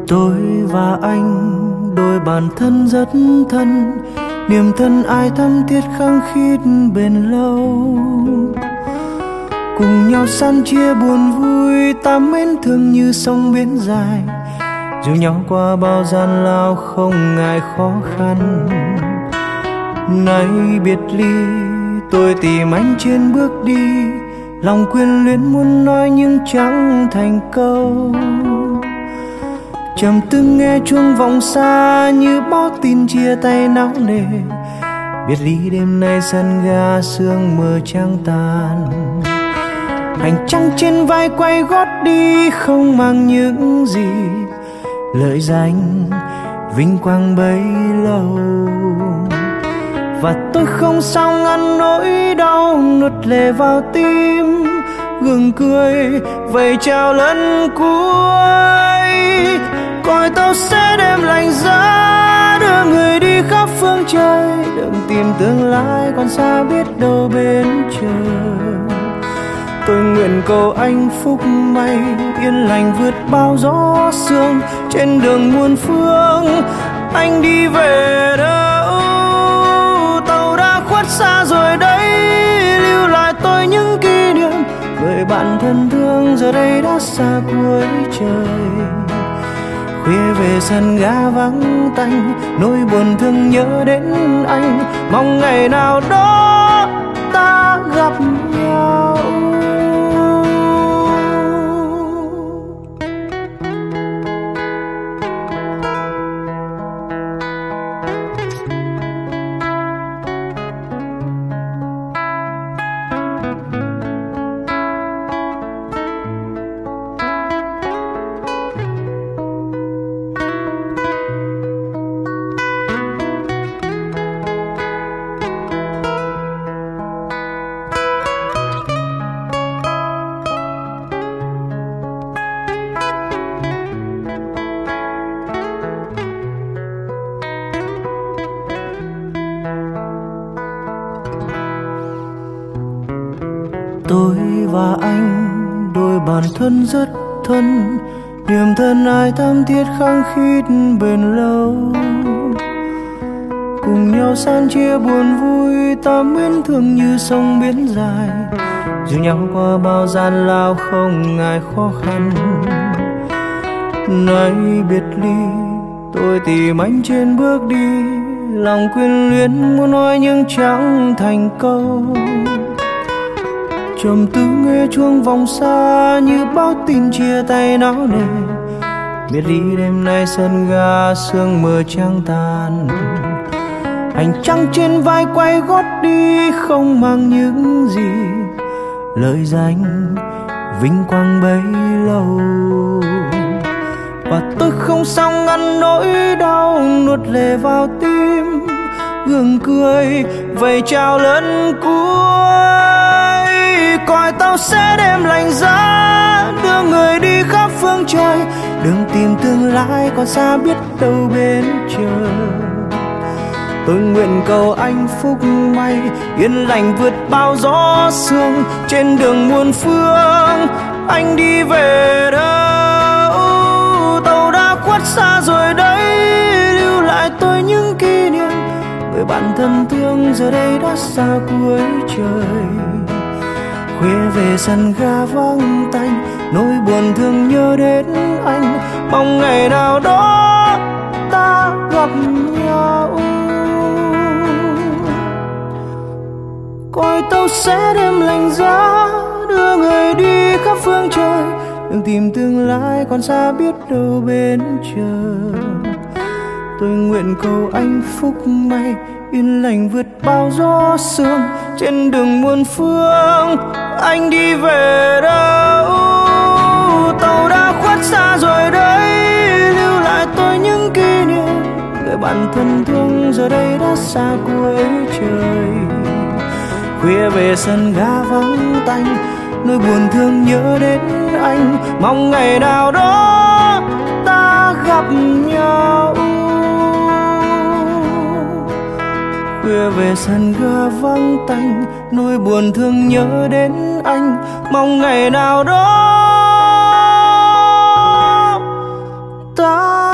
Tôi và anh đôi bàn thân rất thân, niềm thân ai thắm thiết khăng khít bền lâu. Cùng nhau san chia buồn vui, ta mến thương như sông biển dài, dìu nhau qua bao gian lao không ngại khó khăn. Nay biệt ly tôi tìm anh trên bước đi, lòng quyến luyến muốn nói nhưng chẳng thành câu. Trầm tư nghe chuông vọng xa như báo tin chia tay não nề, biệt ly đêm nay sân ga sương mờ trăng tàn. Hành trang trên vai quay gót đi không mang những gì, lợi danh vinh quang bấy lâu. Và tôi không sao ngăn nỗi đau nuốt lệ vào tim, gượng cười vẫy chào lần cuối. Còi tàu sẽ đêm lạnh giá đưa người đi khắp phương trời, đừng tìm tương lai còn xa biết đâu bên trời. Tôi nguyện cầu anh phúc may yên lành vượt bao gió sương, trên đường muôn phương anh đi về đâu. Tàu đã khuất xa rồi đấy, lưu lại tôi những kỷ niệm, người bạn thân thương giờ đây đã xa cuối trời. Khuya về sân ga vắng tanh, nỗi buồn thương nhớ đến anh, mong ngày nào đó ta gặp nhau. Tôi và anh đôi bàn thân rất thân, niềm thân ai thắm thiết khăng khít bền lâu. Cùng nhau san chia buồn vui, ta mến thương như sông biển dài, dìu nhau qua bao gian lao không ngại khó khăn. Nay biệt ly tôi tìm anh trên bước đi, lòng quyến luyến muốn nói nhưng chẳng thành câu. Trầm tư nghe chuông vọng xa như báo tin chia tay não nề, biệt ly đêm nay sân ga sương mờ trăng tàn. Hành trang trên vai quay gót đi không mang những gì, lợi danh vinh quang bấy lâu. Và tôi không sao ngăn nỗi đau nuốt lệ vào tim, gượng cười vẫy chào lần cuối. Còi tàu sẽ đêm lạnh giá đưa người đi khắp phương trời, đừng tìm tương lai còn xa biết đâu bên trời. Tôi nguyện cầu anh phúc may yên lành vượt bao gió sương, trên đường muôn phương anh đi về đâu. Tàu đã khuất xa rồi đấy, lưu lại tôi những kỷ niệm, người bạn thân thương giờ đây đã xa cuối trời. Khuya về sân ga vắng tanh, nỗi buồn thương nhớ đến anh, mong ngày nào đó ta gặp nhau. Còi tàu sẽ đêm lạnh giá đưa người đi khắp phương trời, đừng tìm tương lai còn xa biết đâu bên trời. Tôi nguyện cầu anh phúc may yên lành vượt bao gió sương, trên đường muôn phương anh đi về đâu. Tàu đã khuất xa rồi đấy, lưu lại tôi những kỷ niệm, người bạn thân thương giờ đây đã xa cuối trời. Khuya về sân ga vắng tanh, nỗi buồn thương nhớ đến anh, mong ngày nào đó ta gặp nhau. Khuya về sân ga vắng tanh, nỗi buồn thương nhớ đến anh, mong ngày nào đó ta